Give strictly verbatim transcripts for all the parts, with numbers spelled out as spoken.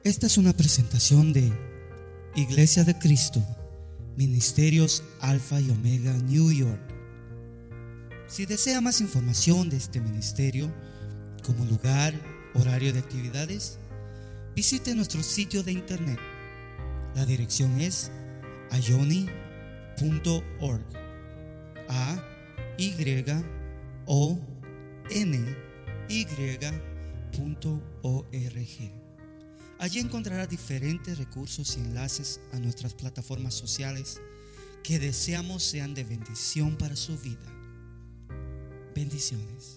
Esta es una presentación de Iglesia de Cristo, Ministerios Alfa y Omega, New York. Si desea más información de este ministerio, como lugar, horario de actividades, visite nuestro sitio de internet. La dirección es ayoni punto org. A Y O N Y punto org. Allí encontrará diferentes recursos y enlaces a nuestras plataformas sociales que deseamos sean de bendición para su vida. Bendiciones.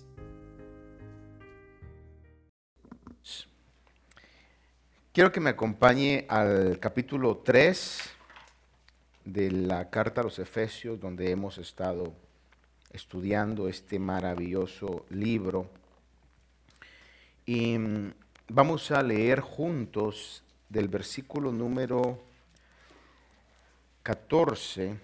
Quiero que me acompañe al capítulo tres de la carta a los Efesios, donde hemos estado estudiando este maravilloso libro. Y vamos a leer juntos del versículo número catorce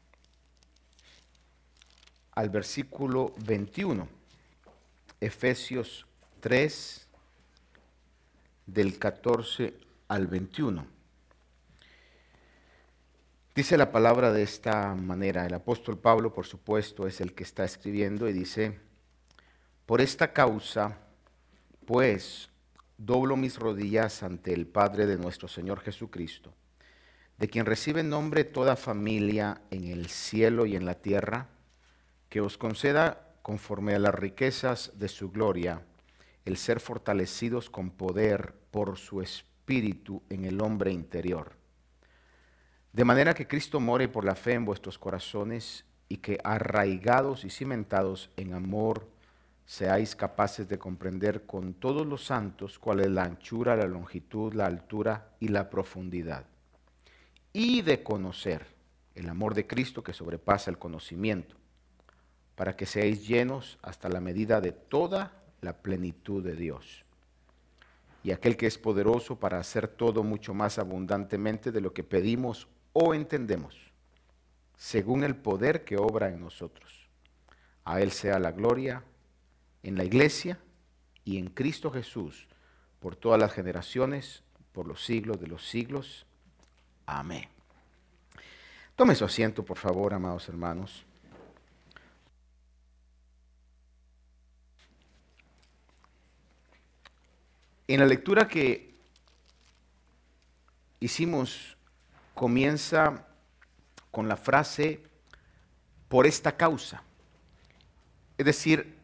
al versículo veintiuno. Efesios tres, del catorce al veintiuno. Dice la palabra de esta manera. El apóstol Pablo, por supuesto, es el que está escribiendo y dice: por esta causa, pues, doblo mis rodillas ante el Padre de nuestro Señor Jesucristo, de quien recibe nombre toda familia en el cielo y en la tierra, que os conceda, conforme a las riquezas de su gloria, el ser fortalecidos con poder por su Espíritu en el hombre interior. De manera que Cristo more por la fe en vuestros corazones, y que arraigados y cimentados en amor, seáis capaces de comprender con todos los santos cuál es la anchura, la longitud, la altura y la profundidad, y de conocer el amor de Cristo que sobrepasa el conocimiento, para que seáis llenos hasta la medida de toda la plenitud de Dios. Y aquel que es poderoso para hacer todo mucho más abundantemente de lo que pedimos o entendemos, según el poder que obra en nosotros. A Él sea la gloria en la iglesia y en Cristo Jesús, por todas las generaciones, por los siglos de los siglos. Amén. Tome su asiento, por favor, amados hermanos. En la lectura que hicimos, comienza con la frase por esta causa. Es decir,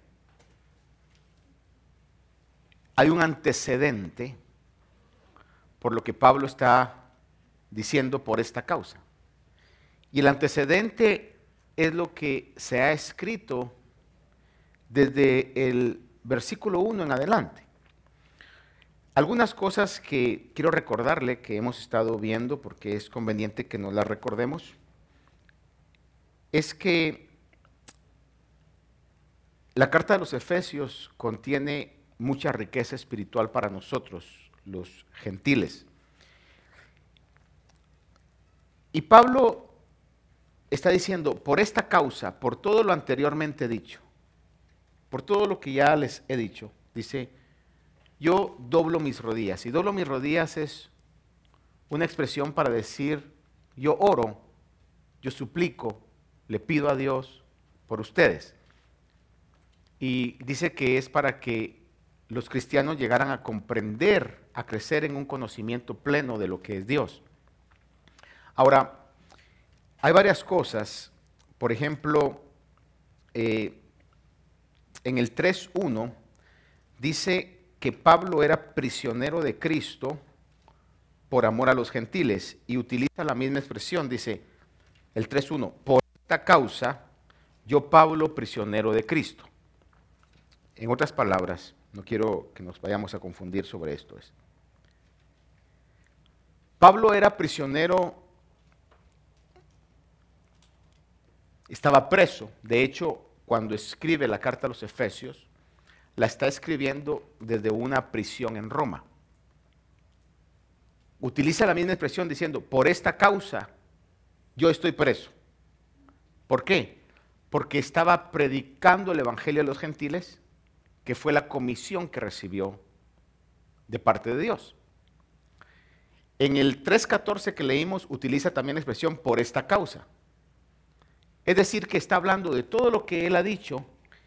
hay un antecedente por lo que Pablo está diciendo por esta causa. Y el antecedente es lo que se ha escrito desde el versículo uno en adelante. Algunas cosas que quiero recordarle que hemos estado viendo, porque es conveniente que nos las recordemos, es que la carta de los Efesios contiene mucha riqueza espiritual para nosotros, los gentiles. Y Pablo está diciendo, por esta causa, por todo lo anteriormente dicho, por todo lo que ya les he dicho, dice: yo doblo mis rodillas. Y doblo mis rodillas es una expresión para decir, yo oro, yo suplico, le pido a Dios por ustedes. Y dice que es para que los cristianos llegaran a comprender, a crecer en un conocimiento pleno de lo que es Dios. Ahora, hay varias cosas. Por ejemplo, eh, en el tres uno dice que Pablo era prisionero de Cristo por amor a los gentiles, y utiliza la misma expresión, dice el tres uno, por esta causa, yo Pablo, prisionero de Cristo. En otras palabras, no quiero que nos vayamos a confundir sobre esto. Es. Pablo era prisionero, estaba preso. De hecho, cuando escribe la carta a los Efesios, la está escribiendo desde una prisión en Roma. Utiliza la misma expresión diciendo, por esta causa yo estoy preso. ¿Por qué? Porque estaba predicando el evangelio a los gentiles, que fue la comisión que recibió de parte de Dios. En el tres catorce que leímos utiliza también la expresión por esta causa. Es decir, que está hablando de todo lo que él ha dicho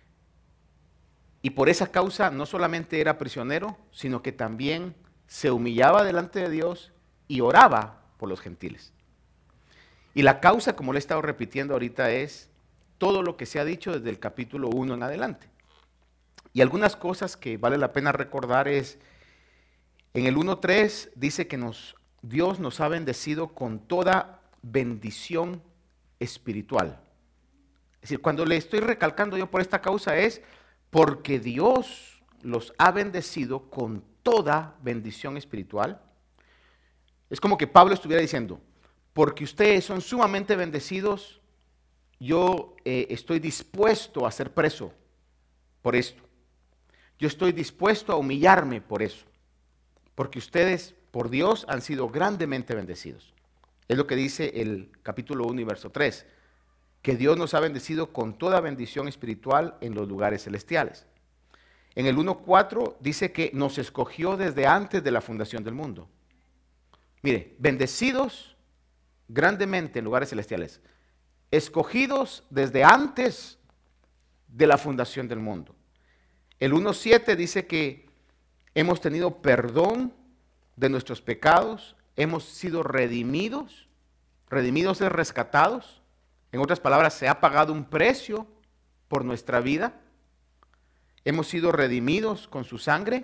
y por esa causa no solamente era prisionero, sino que también se humillaba delante de Dios y oraba por los gentiles. Y la causa, como le he estado repitiendo ahorita, es todo lo que se ha dicho desde el capítulo uno en adelante. Y algunas cosas que vale la pena recordar es, en el uno tres dice que nos, Dios nos ha bendecido con toda bendición espiritual. Es decir, cuando le estoy recalcando yo por esta causa es porque Dios los ha bendecido con toda bendición espiritual. Es como que Pablo estuviera diciendo, porque ustedes son sumamente bendecidos, yo eh, estoy dispuesto a ser preso por esto. Yo estoy dispuesto a humillarme por eso. Porque ustedes, por Dios, han sido grandemente bendecidos. Es lo que dice el capítulo uno y verso tres. Que Dios nos ha bendecido con toda bendición espiritual en los lugares celestiales. En el uno cuatro dice que nos escogió desde antes de la fundación del mundo. Mire, bendecidos grandemente en lugares celestiales. Escogidos desde antes de la fundación del mundo. El uno siete dice que hemos tenido perdón de nuestros pecados, hemos sido redimidos, redimidos es rescatados. En otras palabras, se ha pagado un precio por nuestra vida. Hemos sido redimidos con su sangre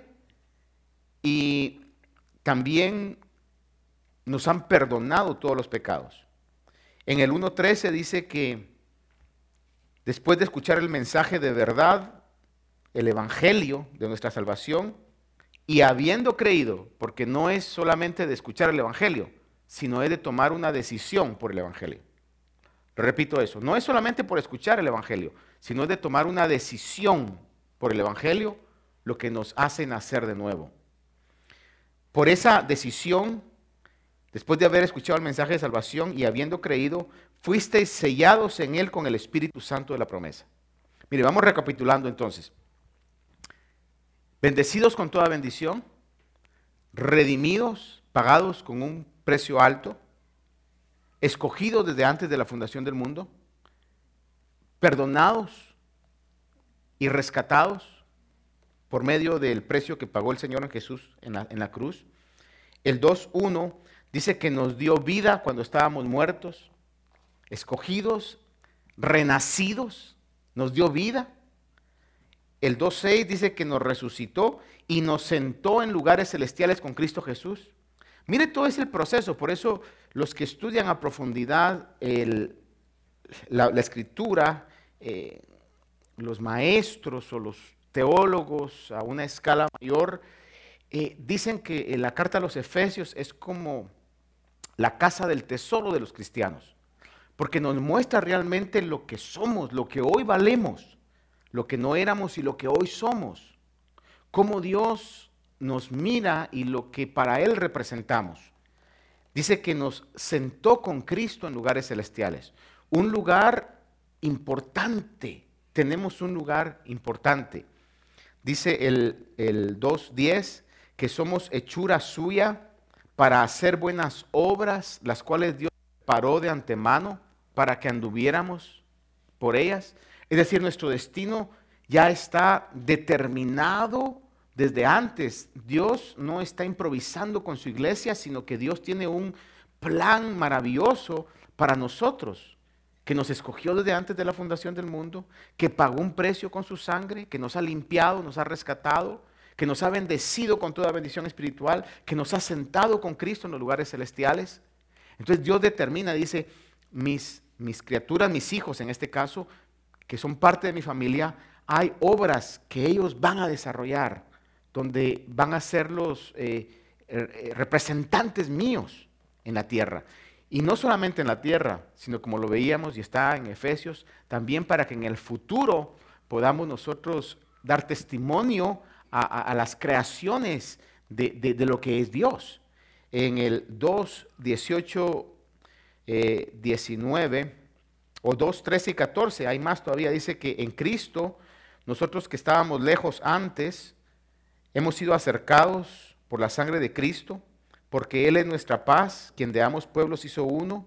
y también nos han perdonado todos los pecados. En el uno trece dice que después de escuchar el mensaje de verdad, el evangelio de nuestra salvación, y habiendo creído, porque no es solamente de escuchar el evangelio, sino es de tomar una decisión por el evangelio. Repito eso, no es solamente por escuchar el evangelio, sino es de tomar una decisión por el evangelio, lo que nos hace nacer de nuevo. Por esa decisión, después de haber escuchado el mensaje de salvación y habiendo creído, fuisteis sellados en él con el Espíritu Santo de la promesa. Mire, vamos recapitulando entonces. Bendecidos con toda bendición, redimidos, pagados con un precio alto, escogidos desde antes de la fundación del mundo, perdonados y rescatados por medio del precio que pagó el Señor en Jesús en la, en la cruz. El dos uno dice que nos dio vida cuando estábamos muertos, escogidos, renacidos, nos dio vida. El dos seis dice que nos resucitó y nos sentó en lugares celestiales con Cristo Jesús. Mire, todo es el proceso, por eso los que estudian a profundidad el, la, la escritura, eh, los maestros o los teólogos a una escala mayor, eh, dicen que en la carta a los Efesios es como la casa del tesoro de los cristianos, porque nos muestra realmente lo que somos, lo que hoy valemos, lo que no éramos y lo que hoy somos, cómo Dios nos mira y lo que para Él representamos. Dice que nos sentó con Cristo en lugares celestiales, un lugar importante, tenemos un lugar importante. Dice el, el dos diez que somos hechura suya para hacer buenas obras, las cuales Dios preparó de antemano para que anduviéramos por ellas. Es decir, nuestro destino ya está determinado desde antes. Dios no está improvisando con su iglesia, sino que Dios tiene un plan maravilloso para nosotros, que nos escogió desde antes de la fundación del mundo, que pagó un precio con su sangre, que nos ha limpiado, nos ha rescatado, que nos ha bendecido con toda bendición espiritual, que nos ha sentado con Cristo en los lugares celestiales. Entonces Dios determina, dice, mis, mis criaturas, mis hijos en este caso, que son parte de mi familia, hay obras que ellos van a desarrollar, donde van a ser los eh, eh, representantes míos en la tierra. Y no solamente en la tierra, sino como lo veíamos y está en Efesios, también para que en el futuro podamos nosotros dar testimonio a, a, a las creaciones de, de, de lo que es Dios. En el dos, dieciocho, eh, diecinueve, o dos, trece y catorce, hay más todavía, dice que en Cristo, nosotros que estábamos lejos antes, hemos sido acercados por la sangre de Cristo, porque Él es nuestra paz, quien de ambos pueblos hizo uno.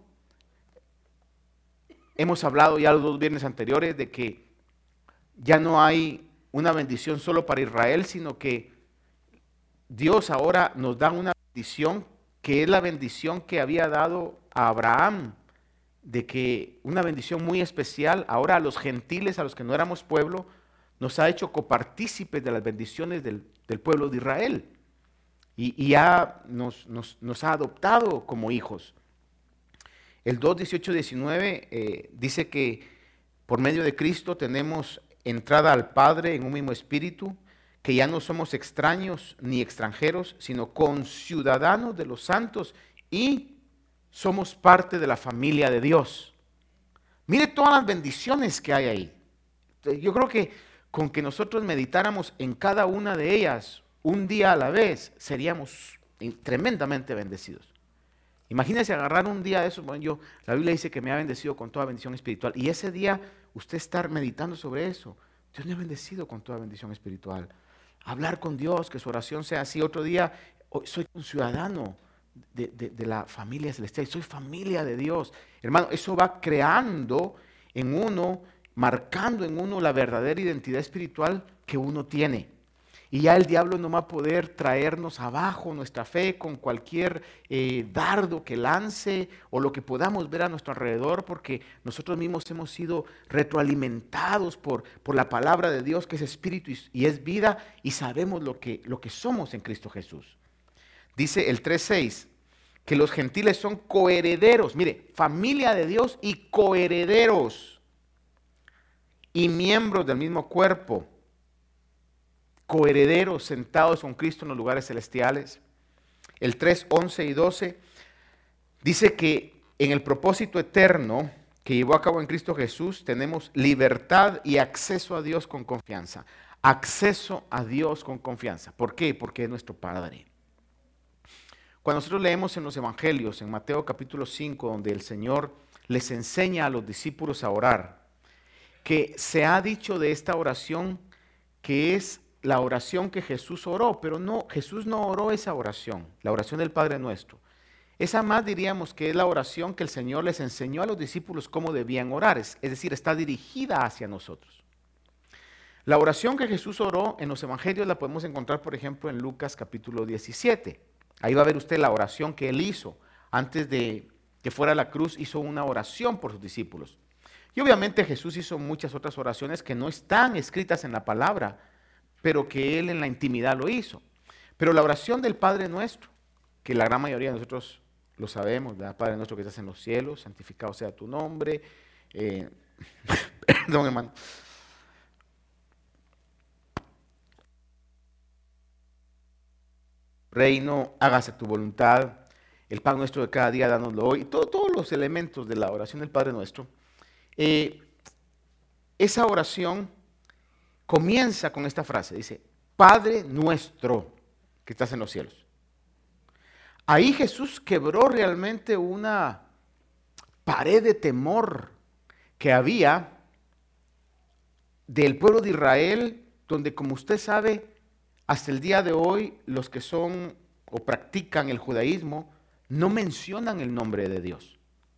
Hemos hablado ya los dos viernes anteriores de que ya no hay una bendición solo para Israel, sino que Dios ahora nos da una bendición que es la bendición que había dado a Abraham, de que una bendición muy especial, ahora a los gentiles, a los que no éramos pueblo, nos ha hecho copartícipes de las bendiciones del, del pueblo de Israel. Y, y ya nos, nos, nos ha adoptado como hijos. El dos, dieciocho, diecinueve eh, dice que por medio de Cristo tenemos entrada al Padre en un mismo espíritu, que ya no somos extraños ni extranjeros, sino conciudadanos de los santos y somos parte de la familia de Dios. Mire todas las bendiciones que hay ahí. Yo creo que con que nosotros meditáramos en cada una de ellas un día a la vez, seríamos tremendamente bendecidos. Imagínese agarrar un día de eso. Bueno, yo, la Biblia dice que me ha bendecido con toda bendición espiritual. Y ese día usted estar meditando sobre eso. Dios me ha bendecido con toda bendición espiritual. Hablar con Dios, que su oración sea así. Otro día, oh, soy un ciudadano de, de, de la familia celestial. Soy familia de Dios. Hermano, eso va creando en uno, marcando en uno la verdadera identidad espiritual que uno tiene. Y ya el diablo no va a poder traernos abajo nuestra fe con cualquier eh, dardo que lance o lo que podamos ver a nuestro alrededor, porque nosotros mismos hemos sido retroalimentados por, por la palabra de Dios, que es espíritu y, y es vida, y sabemos lo que, lo que somos en Cristo Jesús. Dice el tres seis, que los gentiles son coherederos, mire, familia de Dios y coherederos, y miembros del mismo cuerpo, coherederos sentados con Cristo en los lugares celestiales. El tres, once y doce dice que en el propósito eterno que llevó a cabo en Cristo Jesús tenemos libertad y acceso a Dios con confianza. Acceso a Dios con confianza. ¿Por qué? Porque es nuestro Padre. Cuando nosotros leemos en los Evangelios, en Mateo capítulo cinco, donde el Señor les enseña a los discípulos a orar, que se ha dicho de esta oración que es la oración que Jesús oró, pero no, Jesús no oró esa oración, la oración del Padre Nuestro. Esa más diríamos que es la oración que el Señor les enseñó a los discípulos cómo debían orar, es, es decir, está dirigida hacia nosotros. La oración que Jesús oró en los evangelios la podemos encontrar, por ejemplo, en Lucas capítulo diecisiete. Ahí va a ver usted la oración que él hizo. Antes de que fuera a la cruz, hizo una oración por sus discípulos. Y obviamente Jesús hizo muchas otras oraciones que no están escritas en la palabra, pero que él en la intimidad lo hizo. Pero la oración del Padre Nuestro, que la gran mayoría de nosotros lo sabemos, ¿verdad? Padre Nuestro que estás en los cielos, santificado sea tu nombre. Eh, perdón, hermano. Reino, hágase tu voluntad. El pan nuestro de cada día, dánoslo hoy. Todo, todos los elementos de la oración del Padre Nuestro. Eh, esa oración comienza con esta frase, dice, Padre nuestro que estás en los cielos. Ahí Jesús quebró realmente una pared de temor que había del pueblo de Israel, donde, como usted sabe, hasta el día de hoy los que son o practican el judaísmo no mencionan el nombre de Dios.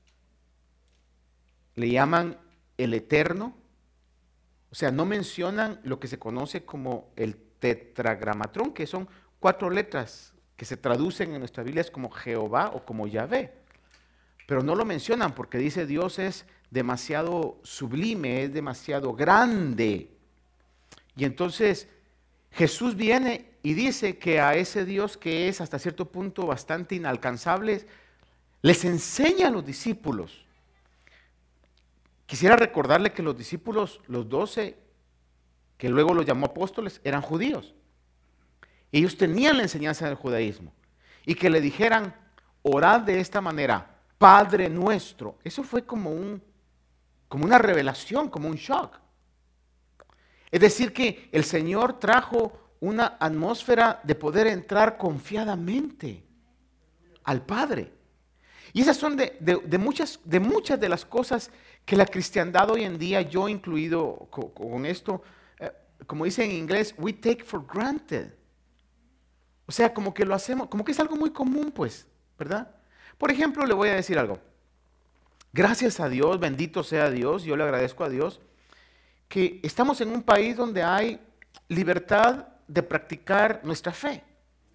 Le llaman el Eterno. O sea, no mencionan lo que se conoce como el tetragramatrón, que son cuatro letras que se traducen en nuestras Biblias como Jehová o como Yahvé. Pero no lo mencionan porque dice Dios es demasiado sublime, es demasiado grande. Y entonces Jesús viene y dice que a ese Dios que es hasta cierto punto bastante inalcanzable, les enseña a los discípulos. Quisiera recordarle que los discípulos, los doce, que luego los llamó apóstoles, eran judíos. Ellos tenían la enseñanza del judaísmo. Y que le dijeran, orad de esta manera, Padre nuestro. Eso fue como, un, como una revelación, como un shock. Es decir, que el Señor trajo una atmósfera de poder entrar confiadamente al Padre. Y esas son de, de, de, muchas, de muchas de las cosas que la cristiandad hoy en día, yo incluido con, con esto, eh, como dice en inglés, we take for granted. O sea, como que lo hacemos, como que es algo muy común, pues, ¿verdad? Por ejemplo, le voy a decir algo. Gracias a Dios, bendito sea Dios, yo le agradezco a Dios, que estamos en un país donde hay libertad de practicar nuestra fe.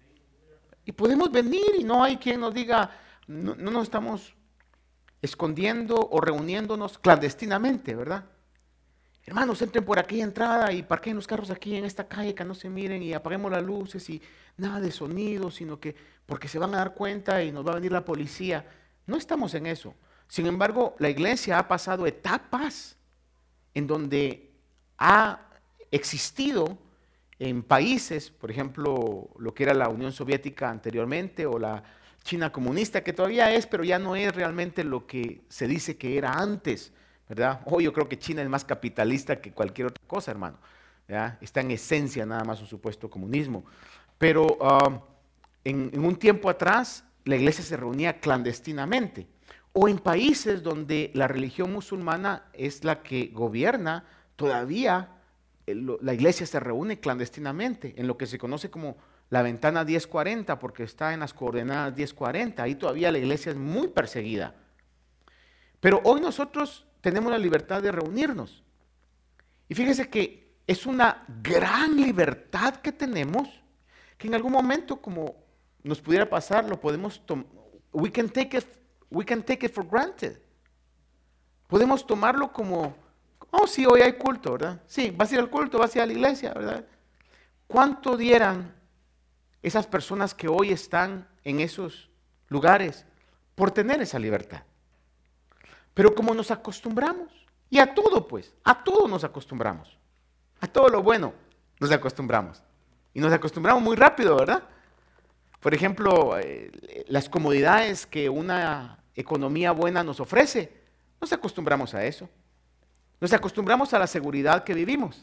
Y podemos venir y no hay quien nos diga, no, no nos estamos escondiendo o reuniéndonos clandestinamente, ¿verdad? Hermanos, entren por aquella entrada y parqueen los carros aquí en esta calle, que no se miren, y apaguemos las luces y nada de sonido, sino que porque se van a dar cuenta y nos va a venir la policía. No estamos en eso. Sin embargo, la iglesia ha pasado etapas en donde ha existido en países, por ejemplo, lo que era la Unión Soviética anteriormente o la China comunista, que todavía es, pero ya no es realmente lo que se dice que era antes, ¿verdad? Hoy yo creo que China es más capitalista que cualquier otra cosa, hermano, ¿verdad? Está en esencia nada más un supuesto comunismo. Pero uh, en, en un tiempo atrás la iglesia se reunía clandestinamente, o en países donde la religión musulmana es la que gobierna, todavía la iglesia se reúne clandestinamente, en lo que se conoce como la ventana diez cuarenta, porque está en las coordenadas diez cuarenta, ahí todavía la iglesia es muy perseguida. Pero hoy nosotros tenemos la libertad de reunirnos. Y fíjese que es una gran libertad que tenemos, que en algún momento, como nos pudiera pasar, lo podemos tomar, we can take it, we can take it for granted. Podemos tomarlo como, oh sí, hoy hay culto, ¿verdad? Sí, vas a ir al culto, vas a ir a la iglesia, ¿verdad? ¿Cuánto dieran esas personas que hoy están en esos lugares por tener esa libertad? Pero como nos acostumbramos, y a todo pues, a todo nos acostumbramos, a todo lo bueno nos acostumbramos. Y nos acostumbramos muy rápido, ¿verdad? Por ejemplo, eh, las comodidades que una economía buena nos ofrece, nos acostumbramos a eso. Nos acostumbramos a la seguridad que vivimos.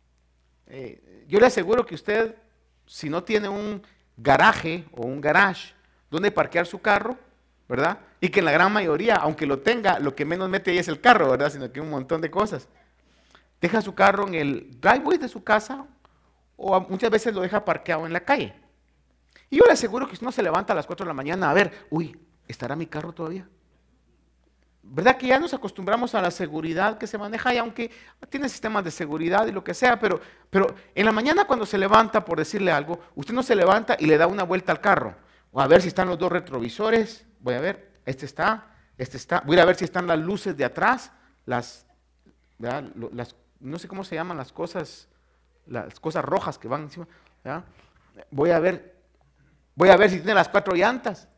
Eh, yo le aseguro que usted, si no tiene un garaje o un garage donde parquear su carro, ¿verdad? Y que en la gran mayoría, aunque lo tenga, lo que menos mete ahí es el carro, ¿verdad? Sino que un montón de cosas. Deja su carro en el driveway de su casa o muchas veces lo deja parqueado en la calle. Y yo le aseguro que usted no se levanta a las cuatro de la mañana a ver, uy, ¿estará mi carro todavía? ¿Verdad que ya nos acostumbramos a la seguridad que se maneja y aunque tiene sistemas de seguridad y lo que sea, pero, pero en la mañana cuando se levanta, por decirle algo, usted no se levanta y le da una vuelta al carro, o a ver si están los dos retrovisores, voy a ver, este está, este está, voy a ir a ver si están las luces de atrás, las, ¿verdad? las no sé cómo se llaman las cosas, las cosas rojas que van encima, ¿verdad? Voy a ver, voy a ver si tiene las cuatro llantas.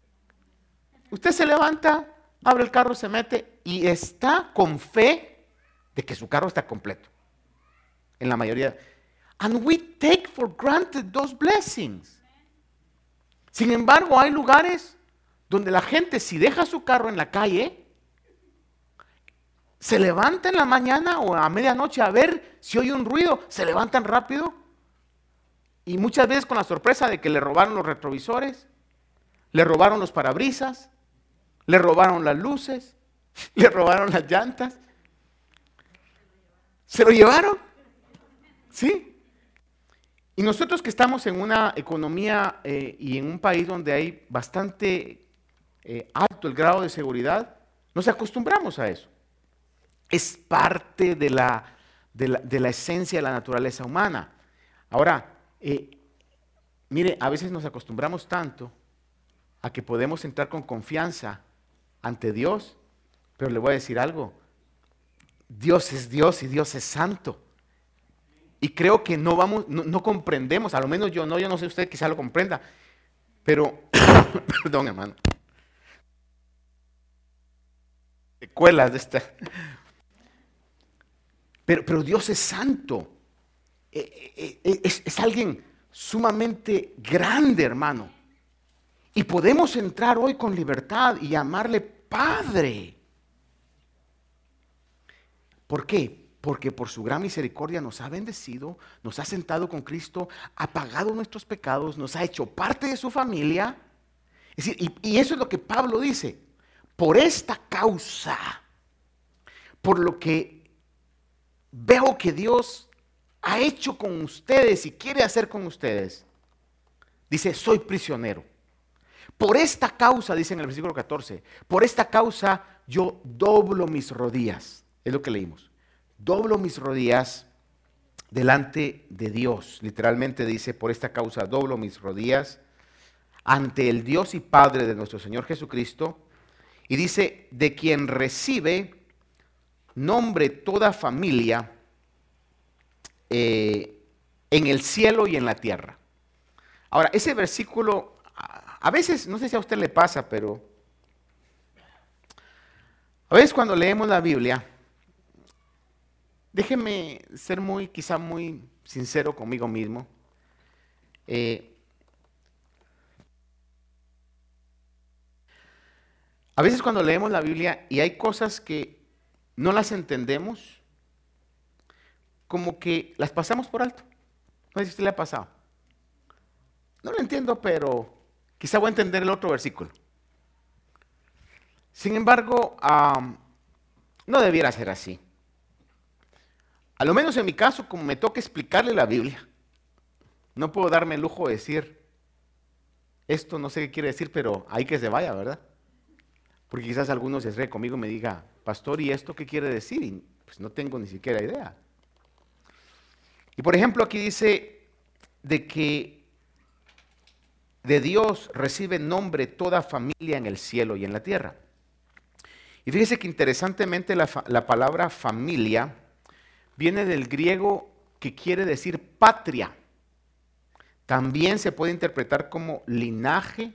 Usted se levanta, abre el carro, se mete y está con fe de que su carro está completo. En la mayoría. And we take for granted those blessings. Sin embargo, hay lugares donde la gente, si deja su carro en la calle, se levanta en la mañana o a medianoche a ver si oye un ruido, se levantan rápido y muchas veces con la sorpresa de que le robaron los retrovisores, le robaron los parabrisas, le robaron las luces, le robaron las llantas. ¿Se lo llevaron? ¿Sí? Y nosotros que estamos en una economía eh, y en un país donde hay bastante eh, alto el grado de seguridad, nos acostumbramos a eso. Es parte de la, de la, de la esencia de la naturaleza humana. Ahora, eh, mire, a veces nos acostumbramos tanto a que podemos entrar con confianza ante Dios, pero le voy a decir algo, Dios es Dios y Dios es santo. Y creo que no vamos, no, no comprendemos, a lo menos yo no, yo no sé usted, quizá lo comprenda, pero, perdón hermano, secuelas de esta, pero, pero Dios es santo, eh, eh, es, es alguien sumamente grande, hermano. Y podemos entrar hoy con libertad y llamarle Padre. ¿Por qué? Porque por su gran misericordia nos ha bendecido, nos ha sentado con Cristo, ha pagado nuestros pecados, nos ha hecho parte de su familia. Es decir, y, y eso es lo que Pablo dice. Por esta causa, por lo que veo que Dios ha hecho con ustedes y quiere hacer con ustedes, Dice, soy prisionero. Por esta causa, dice en el versículo catorce, por esta causa yo doblo mis rodillas. Es lo que leímos. Doblo mis rodillas delante de Dios. Literalmente dice, por esta causa doblo mis rodillas ante el Dios y Padre de nuestro Señor Jesucristo. Y dice, de quien recibe nombre toda familia eh, en el cielo y en la tierra. Ahora, ese versículo, a veces, no sé si a usted le pasa, pero a veces cuando leemos la Biblia, déjeme ser muy, quizá muy sincero conmigo mismo. Eh, a veces cuando leemos la Biblia y hay cosas que no las entendemos, como que las pasamos por alto. No sé si a usted le ha pasado. No lo entiendo, pero quizá voy a entender el otro versículo. Sin embargo, um, no debiera ser así. A lo menos en mi caso, como me toca explicarle la Biblia, no puedo darme el lujo de decir, esto no sé qué quiere decir, pero hay que se vaya, ¿verdad? Porque quizás algunos se ríen conmigo y me diga, pastor, ¿y esto qué quiere decir? Y pues no tengo ni siquiera idea. Y por ejemplo, aquí dice de que de Dios recibe nombre toda familia en el cielo y en la tierra. Y fíjese que interesantemente la, la palabra familia viene del griego que quiere decir patria. También se puede interpretar como linaje,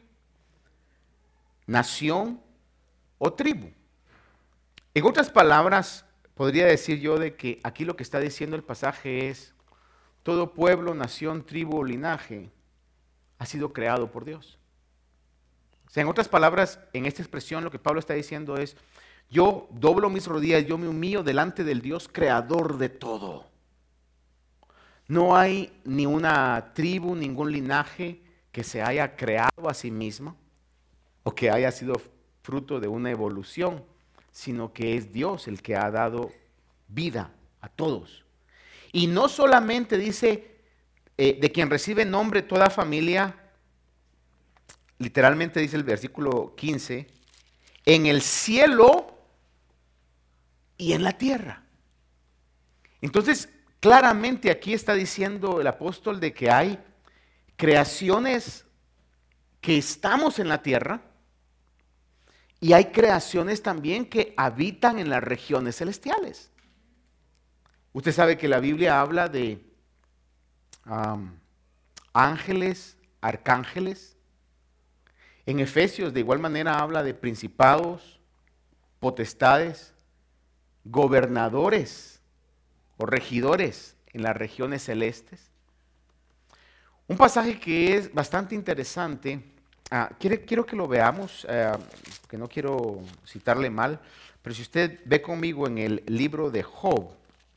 nación o tribu. En otras palabras, podría decir yo de que aquí lo que está diciendo el pasaje es todo pueblo, nación, tribu o linaje ha sido creado por Dios. O sea, en otras palabras, en esta expresión lo que Pablo está diciendo es, yo doblo mis rodillas, yo me humillo delante del Dios creador de todo. No hay ni una tribu, ningún linaje que se haya creado a sí mismo o que haya sido fruto de una evolución, sino que es Dios el que ha dado vida a todos. Y no solamente dice, eh, de quien recibe nombre toda familia, literalmente dice el versículo quince, en el cielo y en la tierra. Entonces, claramente aquí está diciendo el apóstol de que hay creaciones que estamos en la tierra y hay creaciones también que habitan en las regiones celestiales. Usted sabe que la Biblia habla de um, ángeles, arcángeles. En Efesios de igual manera habla de principados, potestades, gobernadores o regidores en las regiones celestes. Un pasaje que es bastante interesante, uh, quiero, quiero que lo veamos, uh, que no quiero citarle mal, pero si usted ve conmigo en el libro de Job,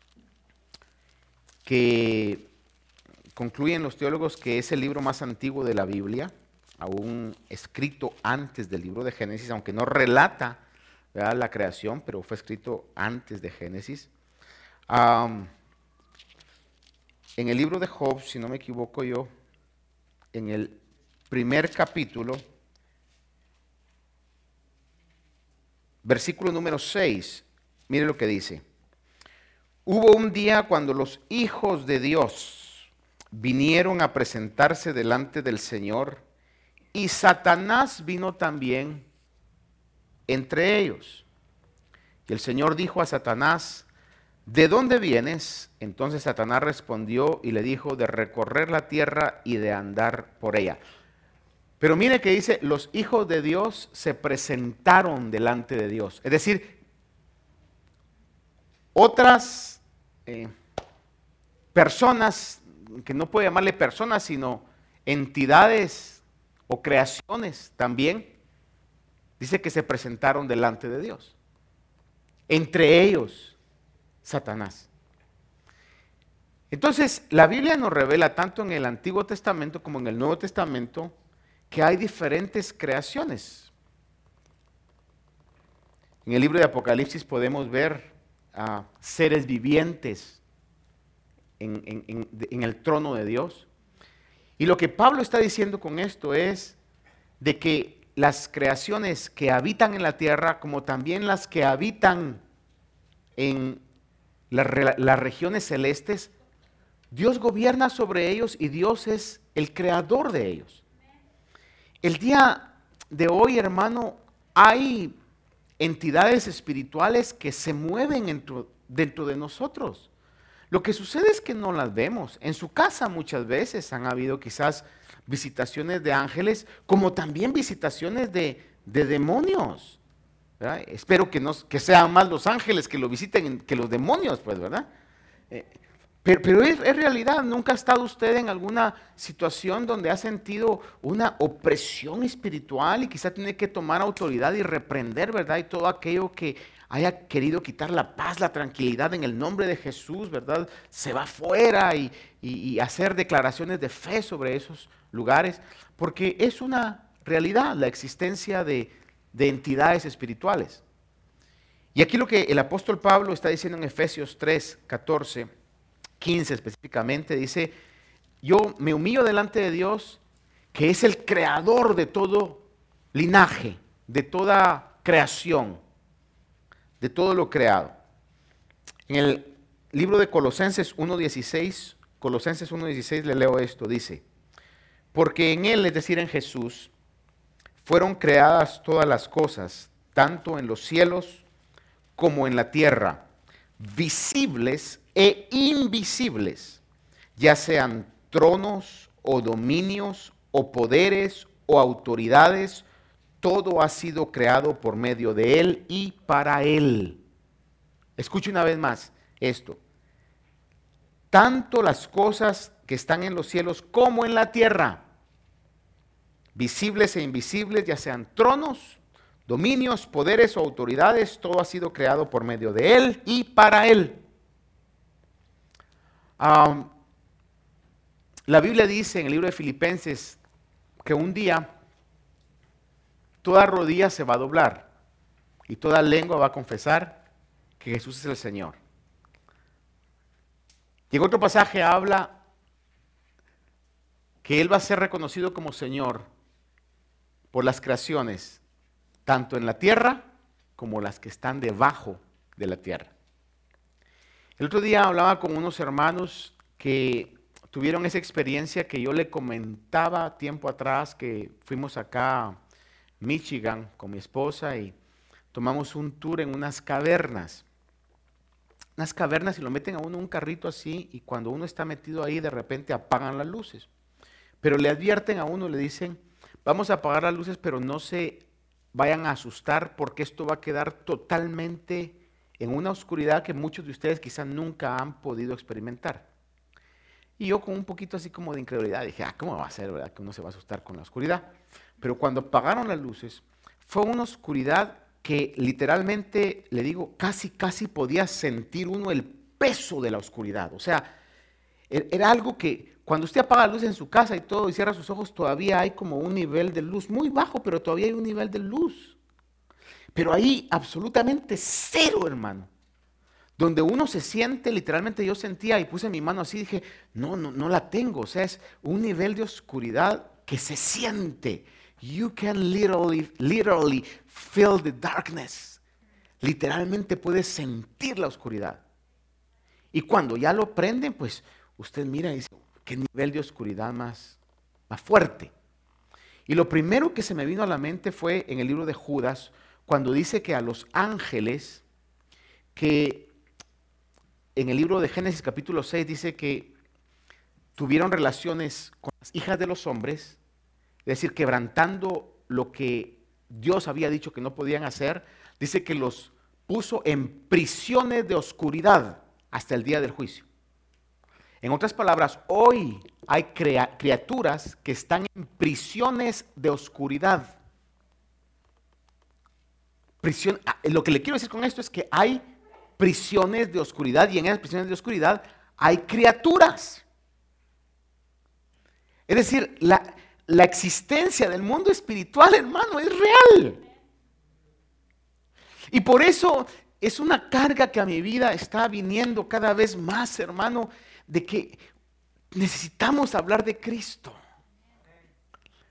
que concluyen los teólogos que es el libro más antiguo de la Biblia, aún escrito antes del libro de Génesis, aunque no relata, ¿verdad?, la creación, pero fue escrito antes de Génesis. Um, en el libro de Job, si no me equivoco yo, en el primer capítulo, versículo número seis, mire lo que dice. Hubo un día cuando los hijos de Dios vinieron a presentarse delante del Señor y Satanás vino también entre ellos. Y el Señor dijo a Satanás, ¿de dónde vienes? Entonces Satanás respondió y le dijo, de recorrer la tierra y de andar por ella. Pero mire que dice, los hijos de Dios se presentaron delante de Dios. Es decir, otras eh, personas, que no puedo llamarle personas, sino entidades o creaciones también, dice que se presentaron delante de Dios. Entre ellos, Satanás. Entonces, la Biblia nos revela tanto en el Antiguo Testamento como en el Nuevo Testamento que hay diferentes creaciones. En el libro de Apocalipsis podemos ver a seres vivientes en, en, en, en el trono de Dios. Y lo que Pablo está diciendo con esto es de que las creaciones que habitan en la tierra, como también las que habitan en la, las regiones celestes, Dios gobierna sobre ellos y Dios es el creador de ellos. El día de hoy, hermano, hay entidades espirituales que se mueven dentro, dentro de nosotros. Lo que sucede es que no las vemos. En su casa muchas veces han habido quizás visitaciones de ángeles, como también visitaciones de, de demonios, ¿verdad? Espero que, no, que sean más los ángeles que lo visiten que los demonios, pues, ¿verdad? Eh, pero pero es, es realidad. ¿Nunca ha estado usted en alguna situación donde ha sentido una opresión espiritual y quizá tiene que tomar autoridad y reprender, ¿verdad? Y todo aquello que haya querido quitar la paz, la tranquilidad en el nombre de Jesús, ¿verdad? Se va fuera y, y, y hacer declaraciones de fe sobre esos lugares, porque es una realidad la existencia de, de entidades espirituales. Y aquí lo que el apóstol Pablo está diciendo en Efesios tres, catorce, quince específicamente, dice: yo me humillo delante de Dios, que es el creador de todo linaje, de toda creación, de todo lo creado. En el libro de Colosenses uno dieciséis, Colosenses uno dieciséis, le leo esto, dice: porque en Él, es decir, en Jesús, fueron creadas todas las cosas, tanto en los cielos como en la tierra, visibles e invisibles, ya sean tronos o dominios o poderes o autoridades. Todo ha sido creado por medio de Él y para Él. Escuche una vez más esto. Tanto las cosas que están en los cielos como en la tierra, visibles e invisibles, ya sean tronos, dominios, poderes o autoridades, todo ha sido creado por medio de Él y para Él. Um, la Biblia dice en el libro de Filipenses que un día toda rodilla se va a doblar y toda lengua va a confesar que Jesús es el Señor. Y en otro pasaje habla que Él va a ser reconocido como Señor por las creaciones, tanto en la tierra como las que están debajo de la tierra. El otro día hablaba con unos hermanos que tuvieron esa experiencia que yo le comentaba tiempo atrás, que fuimos acá a Michigan con mi esposa y tomamos un tour en unas cavernas. Unas cavernas y lo meten a uno en un carrito así y cuando uno está metido ahí de repente apagan las luces. Pero le advierten a uno, le dicen: vamos a apagar las luces, pero no se vayan a asustar porque esto va a quedar totalmente en una oscuridad que muchos de ustedes quizás nunca han podido experimentar. Y yo con un poquito así como de incredulidad dije: ah, ¿cómo va a ser, verdad, que uno se va a asustar con la oscuridad? Pero cuando apagaron las luces, fue una oscuridad que literalmente, le digo, casi, casi podía sentir uno el peso de la oscuridad. O sea, era algo que cuando usted apaga la luz en su casa y todo y cierra sus ojos, todavía hay como un nivel de luz, muy bajo, pero todavía hay un nivel de luz. Pero ahí absolutamente cero, hermano. Donde uno se siente, literalmente yo sentía y puse mi mano así y dije: no, no, no la tengo. O sea, es un nivel de oscuridad que se siente. You can literally, literally feel the darkness. Literalmente puedes sentir la oscuridad. Y cuando ya lo prenden, pues usted mira y dice: qué nivel de oscuridad más, más fuerte. Y lo primero que se me vino a la mente fue en el libro de Judas, cuando dice que a los ángeles, que en el libro de Génesis capítulo seis dice que tuvieron relaciones con las hijas de los hombres, es decir, quebrantando lo que Dios había dicho que no podían hacer, dice que los puso en prisiones de oscuridad hasta el día del juicio. En otras palabras, hoy hay crea- criaturas que están en prisiones de oscuridad. Prisión, lo que le quiero decir con esto es que hay prisiones de oscuridad y en esas prisiones de oscuridad hay criaturas. Es decir, la, la existencia del mundo espiritual, hermano, es real. Y por eso es una carga que a mi vida está viniendo cada vez más, hermano, de que necesitamos hablar de Cristo.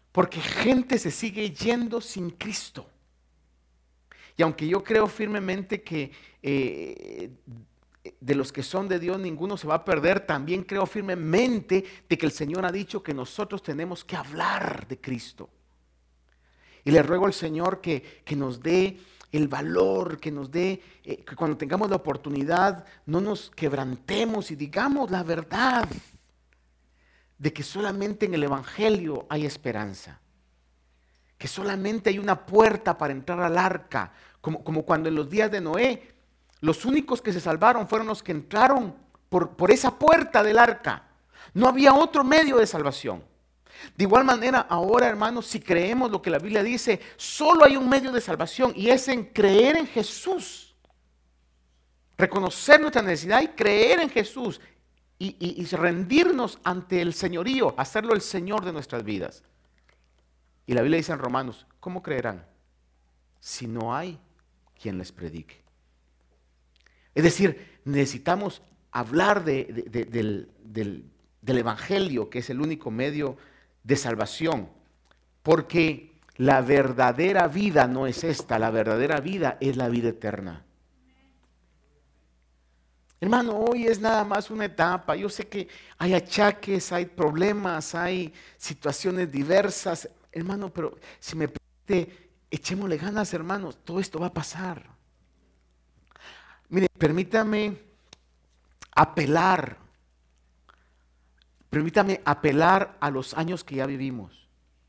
Porque gente se sigue yendo sin Cristo. Y aunque yo creo firmemente que eh, de los que son de Dios ninguno se va a perder, también creo firmemente de que el Señor ha dicho que nosotros tenemos que hablar de Cristo. Y le ruego al Señor que, que nos dé el valor, que nos dé, eh, que cuando tengamos la oportunidad no nos quebrantemos y digamos la verdad de que solamente en el Evangelio hay esperanza. Que solamente hay una puerta para entrar al arca, como, como cuando en los días de Noé, los únicos que se salvaron fueron los que entraron por, por esa puerta del arca. No había otro medio de salvación. De igual manera, ahora, hermanos, si creemos lo que la Biblia dice, solo hay un medio de salvación y es en creer en Jesús. Reconocer nuestra necesidad y creer en Jesús y, y, y rendirnos ante el señorío, hacerlo el Señor de nuestras vidas. Y la Biblia dice en Romanos, ¿cómo creerán si no hay quien les predique? Es decir, necesitamos hablar de, de, de, del, del, del Evangelio, que es el único medio de salvación, porque la verdadera vida no es esta, la verdadera vida es la vida eterna. Hermano, hoy es nada más una etapa. Yo sé que hay achaques, hay problemas, hay situaciones diversas. Hermano, pero si me permite, echémosle ganas, hermanos, todo esto va a pasar. Mire, permítame apelar, permítame apelar a los años que ya vivimos.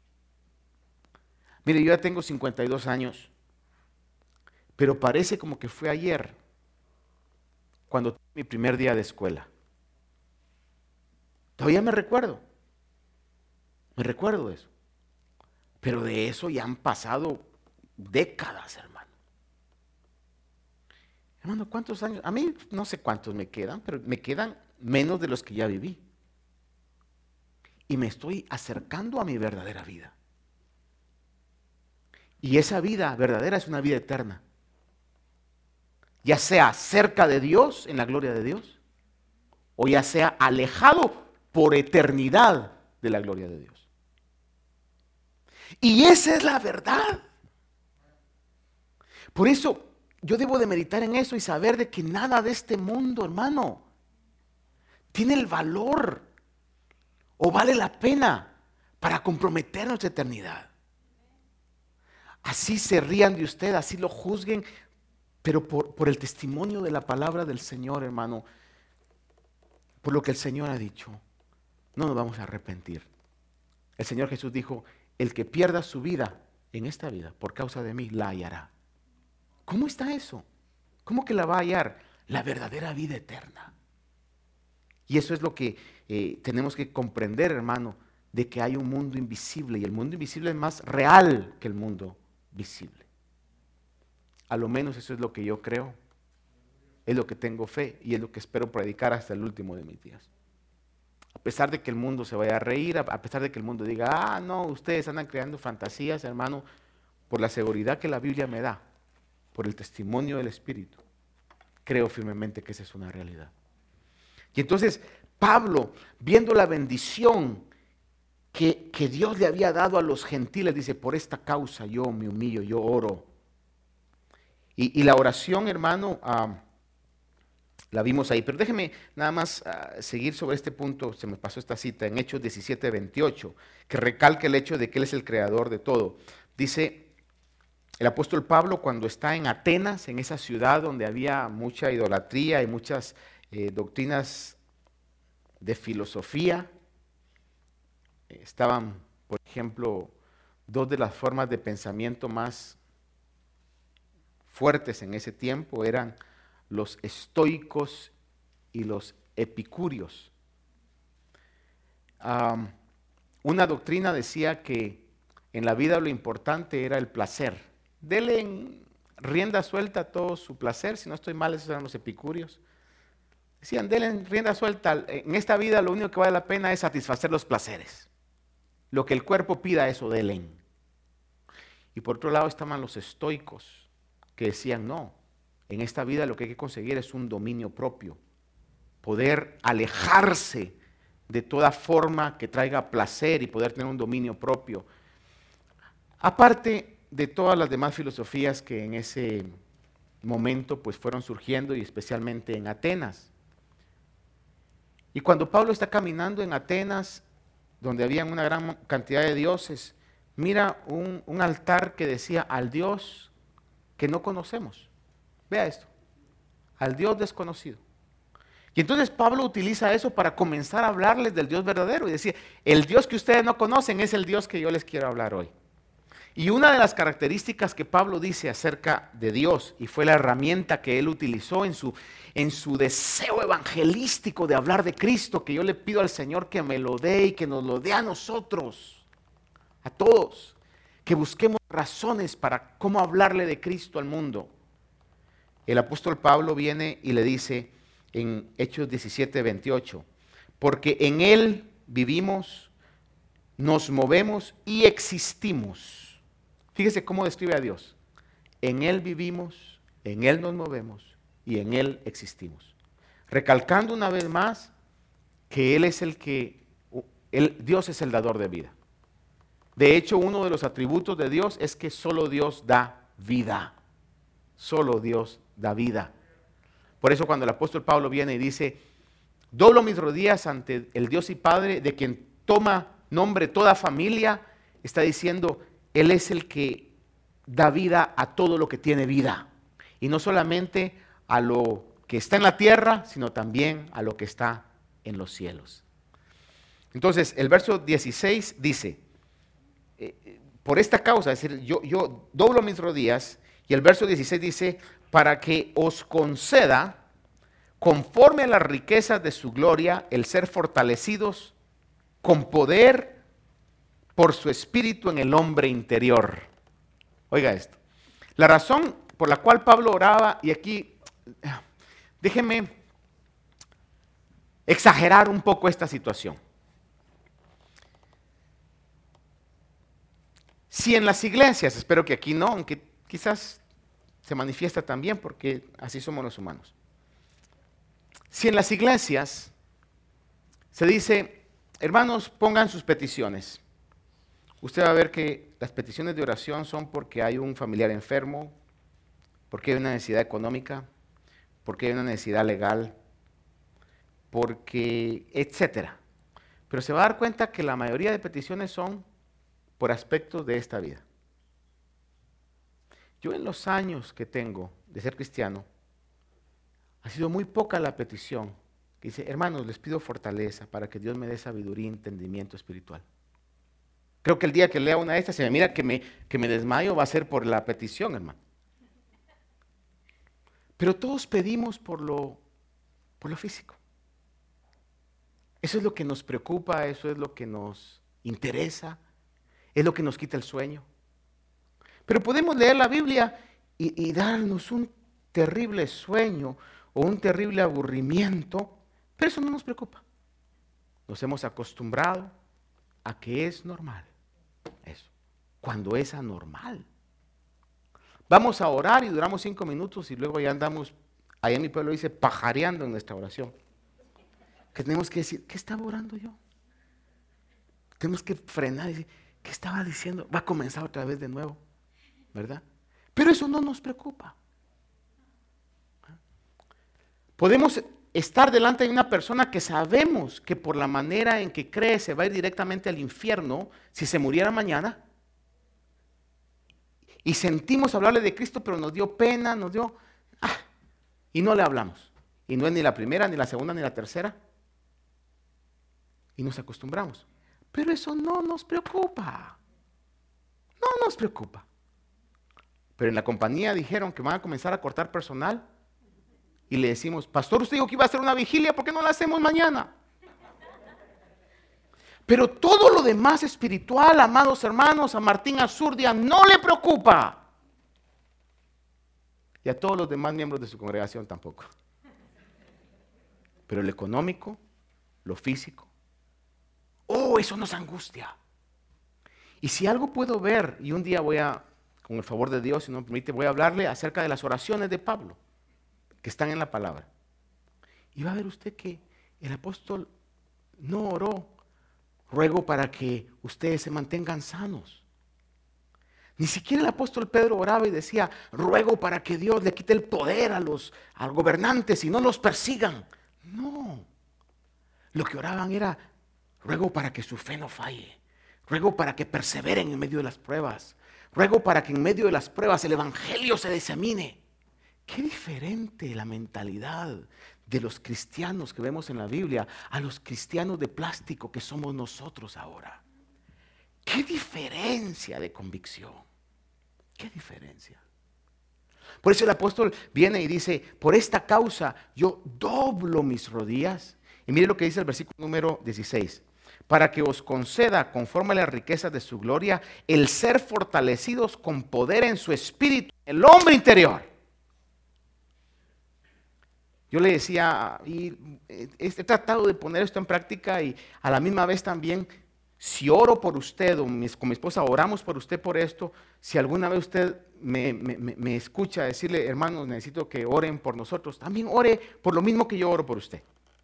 Mire, yo ya tengo cincuenta y dos años, pero parece como que fue ayer, cuando tuve mi primer día de escuela. Todavía me recuerdo, me recuerdo de eso. Pero de eso ya han pasado décadas, hermano. Hermano, ¿cuántos años? A mí no sé cuántos me quedan, pero me quedan menos de los que ya viví. Y me estoy acercando a mi verdadera vida. Y esa vida verdadera es una vida eterna. Ya sea cerca de Dios, en la gloria de Dios, o ya sea alejado por eternidad de la gloria de Dios. Y esa es la verdad. Por eso yo debo de meditar en eso y saber de que nada de este mundo, hermano, tiene el valor o vale la pena para comprometer nuestra eternidad. Así se rían de usted, así lo juzguen, pero por, por el testimonio de la palabra del Señor, hermano, por lo que el Señor ha dicho, no nos vamos a arrepentir. El Señor Jesús dijo, el que pierda su vida en esta vida por causa de mí, la hallará. ¿Cómo está eso? ¿Cómo que la va a hallar? La verdadera vida eterna. Y eso es lo que eh, tenemos que comprender, hermano, de que hay un mundo invisible y el mundo invisible es más real que el mundo visible. A lo menos eso es lo que yo creo, es lo que tengo fe y es lo que espero predicar hasta el último de mis días. A pesar de que el mundo se vaya a reír, a pesar de que el mundo diga, ah, no, ustedes andan creando fantasías, hermano, por la seguridad que la Biblia me da, por el testimonio del Espíritu, creo firmemente que esa es una realidad. Y entonces Pablo, viendo la bendición que, que Dios le había dado a los gentiles, dice, por esta causa yo me humillo, yo oro. Y, y la oración, hermano, uh, la vimos ahí. Pero déjeme nada más uh, seguir sobre este punto, se me pasó esta cita en Hechos diecisiete, veintiocho, que recalca el hecho de que Él es el creador de todo. Dice el apóstol Pablo cuando está en Atenas, en esa ciudad donde había mucha idolatría y muchas eh, doctrinas de filosofía. Estaban, por ejemplo, dos de las formas de pensamiento más fuertes en ese tiempo eran los estoicos y los epicúreos. Um, una doctrina decía que en la vida lo importante era el placer. Dele en rienda suelta a todo su placer, si no estoy mal, esos eran los epicúreos. Decían, denle en rienda suelta, en esta vida lo único que vale la pena es satisfacer los placeres. Lo que el cuerpo pida, eso denle. Y por otro lado estaban los estoicos, que decían, no, en esta vida lo que hay que conseguir es un dominio propio, poder alejarse de toda forma que traiga placer y poder tener un dominio propio. Aparte de todas las demás filosofías que en ese momento pues fueron surgiendo, y especialmente en Atenas. Y cuando Pablo está caminando en Atenas, donde había una gran cantidad de dioses, mira un, un altar que decía al Dios que no conocemos. Vea esto, al Dios desconocido. Y entonces Pablo utiliza eso para comenzar a hablarles del Dios verdadero y decir, el Dios que ustedes no conocen es el Dios que yo les quiero hablar hoy. Y una de las características que Pablo dice acerca de Dios, y fue la herramienta que él utilizó en su, en su deseo evangelístico de hablar de Cristo, que yo le pido al Señor que me lo dé y que nos lo dé a nosotros, a todos, que busquemos razones para cómo hablarle de Cristo al mundo. El apóstol Pablo viene y le dice en Hechos diecisiete, veintiocho, porque en Él vivimos, nos movemos y existimos. Fíjese cómo describe a Dios. En Él vivimos, en Él nos movemos y en Él existimos. Recalcando una vez más que Él es el que, él, Dios es el dador de vida. De hecho, uno de los atributos de Dios es que solo Dios da vida. Solo Dios da vida. Por eso cuando el apóstol Pablo viene y dice, doblo mis rodillas ante el Dios y Padre de quien toma nombre toda familia, está diciendo, Él es el que da vida a todo lo que tiene vida. Y no solamente a lo que está en la tierra, sino también a lo que está en los cielos. Entonces, el verso dieciséis dice, eh, por esta causa, es decir, yo, yo doblo mis rodillas, y el verso dieciséis dice, para que os conceda, conforme a las riquezas de su gloria, el ser fortalecidos con poder por su espíritu en el hombre interior. Oiga esto. La razón por la cual Pablo oraba, y aquí déjeme exagerar un poco esta situación. Si en las iglesias, espero que aquí no, aunque quizás se manifiesta también porque así somos los humanos. Si en las iglesias se dice, hermanos, pongan sus peticiones. Usted va a ver que las peticiones de oración son porque hay un familiar enfermo, porque hay una necesidad económica, porque hay una necesidad legal, porque, etcétera. Pero se va a dar cuenta que la mayoría de peticiones son por aspectos de esta vida. Yo en los años que tengo de ser cristiano, ha sido muy poca la petición que dice, hermanos, les pido fortaleza para que Dios me dé sabiduría y entendimiento espiritual. Creo que el día que lea una de estas, se me mira que me, que me desmayo, va a ser por la petición, hermano. Pero todos pedimos por lo, por lo físico. Eso es lo que nos preocupa, eso es lo que nos interesa, es lo que nos quita el sueño. Pero podemos leer la Biblia y, y darnos un terrible sueño o un terrible aburrimiento, pero eso no nos preocupa. Nos hemos acostumbrado a que es normal. Eso, cuando es anormal. Vamos a orar y duramos cinco minutos y luego ya andamos, allá en mi pueblo dice, pajareando en nuestra oración. Que tenemos que decir, ¿qué estaba orando yo? Tenemos que frenar y decir, ¿qué estaba diciendo? Va a comenzar otra vez de nuevo, ¿verdad? Pero eso no nos preocupa. Podemos estar delante de una persona que sabemos que por la manera en que cree se va a ir directamente al infierno si se muriera mañana. Y sentimos hablarle de Cristo, pero nos dio pena, nos dio... Ah, y no le hablamos. Y no es ni la primera, ni la segunda, ni la tercera. Y nos acostumbramos. Pero eso no nos preocupa. No nos preocupa. Pero en la compañía dijeron que van a comenzar a cortar personal. Y le decimos, pastor, usted dijo que iba a hacer una vigilia, ¿por qué no la hacemos mañana? Pero todo lo demás espiritual, amados hermanos, a Martín Azurdia no le preocupa. Y a todos los demás miembros de su congregación tampoco. Pero lo económico, lo físico, oh, eso nos angustia. Y si algo puedo ver, y un día voy a, con el favor de Dios, si no me permite, voy a hablarle acerca de las oraciones de Pablo, que están en la palabra. Y va a ver usted que el apóstol no oró, ruego para que ustedes se mantengan sanos. Ni siquiera el apóstol Pedro oraba y decía, ruego para que Dios le quite el poder a los, a los gobernantes y no los persigan. No. Lo que oraban era, ruego para que su fe no falle. Ruego para que perseveren en medio de las pruebas. Ruego para que en medio de las pruebas el evangelio se disemine. Qué diferente la mentalidad de los cristianos que vemos en la Biblia a los cristianos de plástico que somos nosotros ahora. Qué diferencia de convicción. Qué diferencia. Por eso el apóstol viene y dice, por esta causa yo doblo mis rodillas. Y mire lo que dice el versículo número dieciséis. Para que os conceda, conforme a las riquezas de su gloria, el ser fortalecidos con poder en su espíritu, el hombre interior. Yo le decía, y he tratado de poner esto en práctica y a la misma vez también, si oro por usted o mis, con mi esposa oramos por usted por esto, si alguna vez usted me, me, me escucha decirle, hermanos, necesito que oren por nosotros, también ore por lo mismo que yo oro por usted.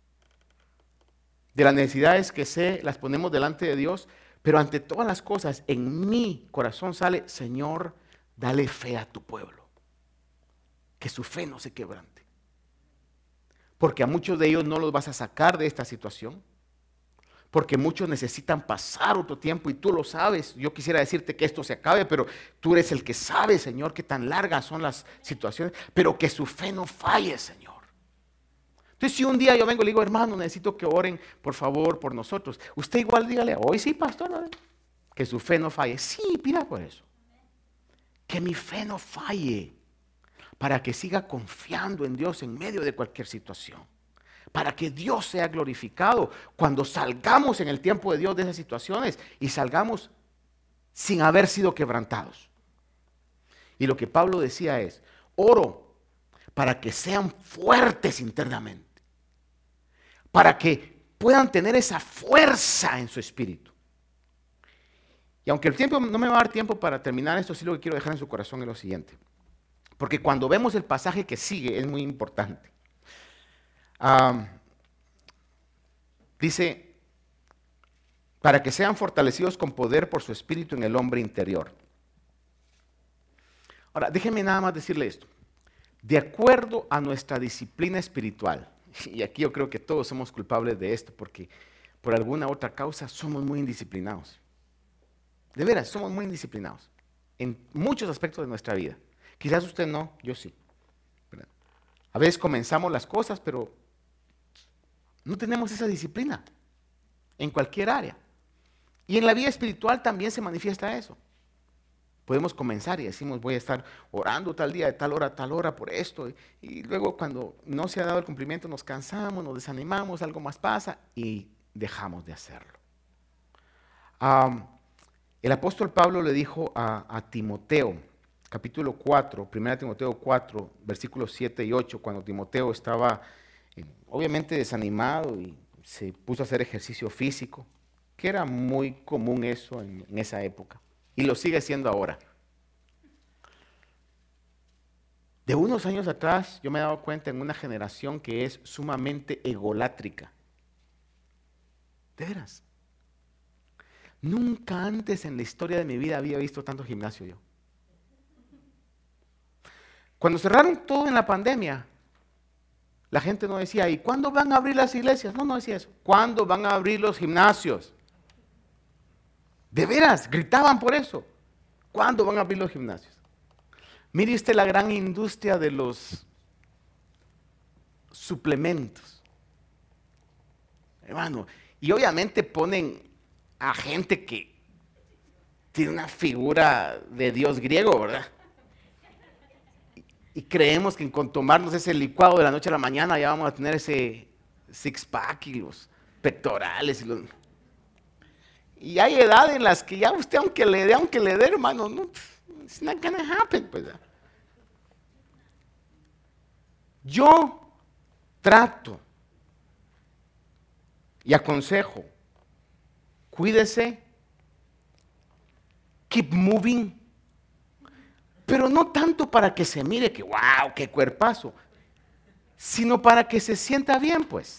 De las necesidades que sé, las ponemos delante de Dios, pero ante todas las cosas, en mi corazón sale, Señor, dale fe a tu pueblo, que su fe no se quebrante. Porque a muchos de ellos no los vas a sacar de esta situación. Porque muchos necesitan pasar otro tiempo y tú lo sabes. Yo quisiera decirte que esto se acabe, pero tú eres el que sabe, Señor, que tan largas son las situaciones. Pero que su fe no falle, Señor. Entonces si un día yo vengo y le digo, hermano, necesito que oren por favor por nosotros. Usted igual dígale, hoy sí, pastor, ¿no? Que su fe no falle. Sí, pida por eso. Que mi fe no falle. Para que siga confiando en Dios en medio de cualquier situación. Para que Dios sea glorificado cuando salgamos en el tiempo de Dios de esas situaciones y salgamos sin haber sido quebrantados. Y lo que Pablo decía es, oro para que sean fuertes internamente. Para que puedan tener esa fuerza en su espíritu. Y aunque el tiempo no me va a dar tiempo para terminar esto, sí lo que quiero dejar en su corazón es lo siguiente. Porque cuando vemos el pasaje que sigue es muy importante. Um, dice, para que sean fortalecidos con poder por su espíritu en el hombre interior. Ahora, déjenme nada más decirle esto. De acuerdo a nuestra disciplina espiritual, y aquí yo creo que todos somos culpables de esto, porque por alguna otra causa somos muy indisciplinados. De veras, somos muy indisciplinados en muchos aspectos de nuestra vida. Quizás usted no, yo sí. A veces comenzamos las cosas, pero no tenemos esa disciplina en cualquier área. Y en la vida espiritual también se manifiesta eso. Podemos comenzar y decimos, voy a estar orando tal día, de tal hora, tal hora por esto. Y, y luego cuando no se ha dado el cumplimiento nos cansamos, nos desanimamos, algo más pasa y dejamos de hacerlo. Um, el apóstol Pablo le dijo a, a Timoteo, capítulo cuatro, primera Timoteo cuatro, versículos siete y ocho, cuando Timoteo estaba eh, obviamente desanimado y se puso a hacer ejercicio físico, que era muy común eso en, en esa época, y lo sigue siendo ahora. De unos años atrás yo me he dado cuenta en una generación que es sumamente egolátrica. De veras. Nunca antes en la historia de mi vida había visto tanto gimnasio yo. Cuando cerraron todo en la pandemia, la gente no decía, ¿y cuándo van a abrir las iglesias? No, no decía eso. ¿Cuándo van a abrir los gimnasios? De veras, gritaban por eso. ¿Cuándo van a abrir los gimnasios? Mire usted la gran industria de los suplementos. Hermano, y obviamente ponen a gente que tiene una figura de Dios griego, ¿verdad? Y creemos que con tomarnos ese licuado de la noche a la mañana ya vamos a tener ese six-pack y los pectorales. Y, los... y hay edad en las que ya usted, aunque le dé, aunque le dé, hermano, no, it's not gonna happen. Pues. Yo trato y aconsejo, cuídese, keep moving. Pero no tanto para que se mire que wow, qué cuerpazo, sino para que se sienta bien, pues.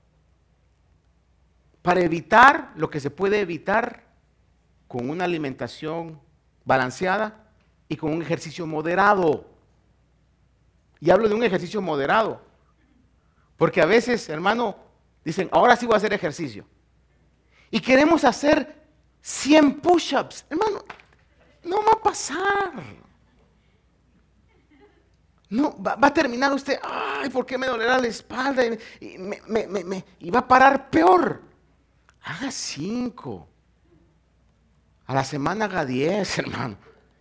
Para evitar lo que se puede evitar con una alimentación balanceada, y con un ejercicio moderado. Y hablo de un ejercicio moderado. Porque a veces, hermano, dicen, ahora sí voy a hacer ejercicio. Y queremos hacer cien push-ups. Hermano, no va a pasar. No, va, va a terminar usted, ay, ¿por qué me dolerá la espalda? Y, y, me, me, me, me, y va a parar peor. Haga cinco. A la semana haga diez, hermano.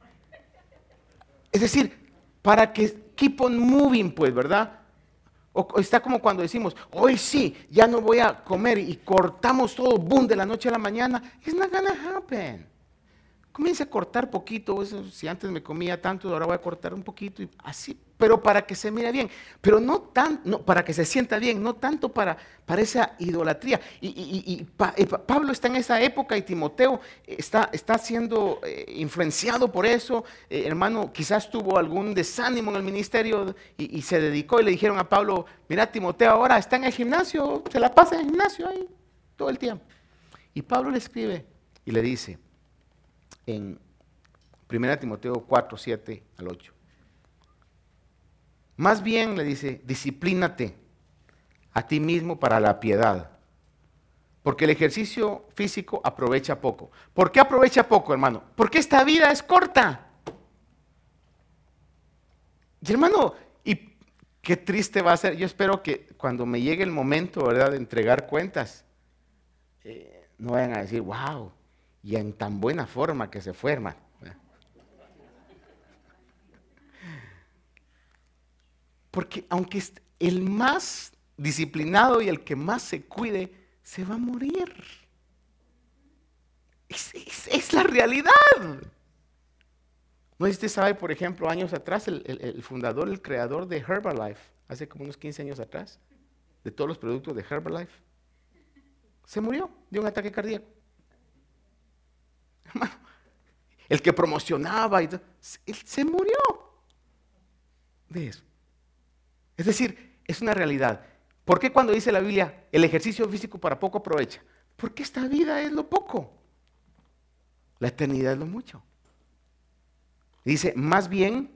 Es decir, para que keep on moving, pues, ¿verdad? O, o está como cuando decimos, hoy sí, ya no voy a comer y cortamos todo, boom, de la noche a la mañana. It's not gonna happen. Comience a cortar poquito, eso, si antes me comía tanto, ahora voy a cortar un poquito y así, pero para que se mire bien, pero no tan, no, para que se sienta bien, no tanto para, para esa idolatría. Y, y, y, y pa, eh, Pablo está en esa época y Timoteo está, está siendo eh, influenciado por eso. Eh, hermano, quizás tuvo algún desánimo en el ministerio y, y se dedicó y le dijeron a Pablo, mira, Timoteo ahora está en el gimnasio, se la pasa en el gimnasio ahí todo el tiempo. Y Pablo le escribe y le dice, en primera Timoteo cuatro, siete al ocho. Más bien le dice, disciplínate a ti mismo para la piedad, porque el ejercicio físico aprovecha poco. ¿Por qué aprovecha poco, hermano? Porque esta vida es corta. Y hermano, y qué triste va a ser. Yo espero que cuando me llegue el momento, ¿verdad?, de entregar cuentas, eh, no vayan a decir, wow, y en tan buena forma que se fue, hermano. Porque aunque el más disciplinado y el que más se cuide, se va a morir. Es, es, es la realidad. No sé si usted sabe, por ejemplo, años atrás, el, el, el fundador, el creador de Herbalife, hace como unos quince años atrás, de todos los productos de Herbalife, se murió de un ataque cardíaco. Hermano, el que promocionaba, y todo, él se murió de eso. Es decir, es una realidad. ¿Por qué cuando dice la Biblia, el ejercicio físico para poco aprovecha? Porque esta vida es lo poco, la eternidad es lo mucho. Dice, más bien,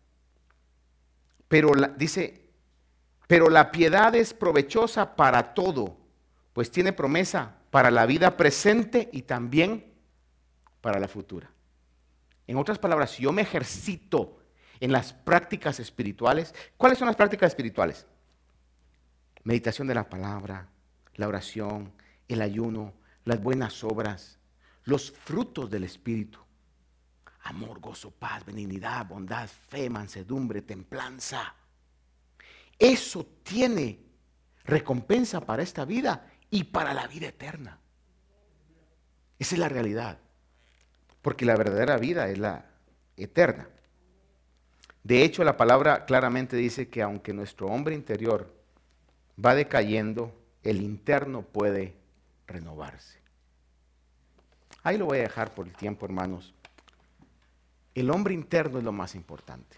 pero la, dice, pero la piedad es provechosa para todo, pues tiene promesa para la vida presente y también para la futura. En otras palabras, si yo me ejercito en las prácticas espirituales, ¿cuáles son las prácticas espirituales? Meditación de la palabra, la oración, el ayuno, las buenas obras, los frutos del Espíritu. Amor, gozo, paz, benignidad, bondad, fe, mansedumbre, templanza. Eso tiene recompensa para esta vida y para la vida eterna. Esa es la realidad. Porque la verdadera vida es la eterna. De hecho, la palabra claramente dice que aunque nuestro hombre interior va decayendo, el interno puede renovarse. Ahí lo voy a dejar por el tiempo, hermanos. El hombre interno es lo más importante.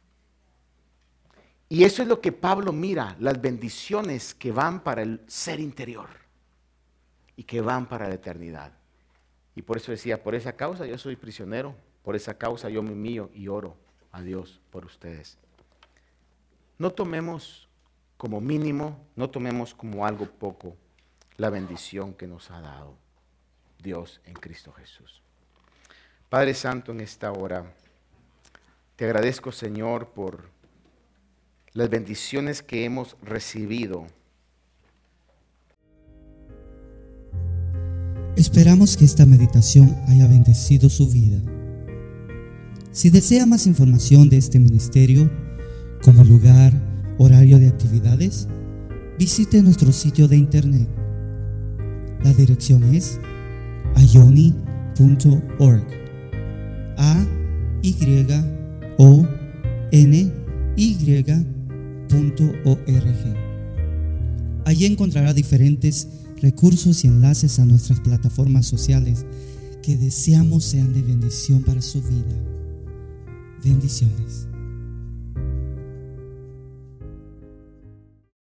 Y eso es lo que Pablo mira, las bendiciones que van para el ser interior y que van para la eternidad. Y por eso decía, por esa causa yo soy prisionero, por esa causa yo me humillo y oro a Dios por ustedes. No tomemos como mínimo, no tomemos como algo poco la bendición que nos ha dado Dios en Cristo Jesús. Padre Santo, en esta hora, te agradezco, Señor, por las bendiciones que hemos recibido. Esperamos que esta meditación haya bendecido su vida. Si desea más información de este ministerio, como lugar, horario de actividades, visite nuestro sitio de internet. La dirección es ayoni punto org. A Y O N Y punto org. Allí encontrará diferentes recursos y enlaces a nuestras plataformas sociales que deseamos sean de bendición para su vida. Bendiciones.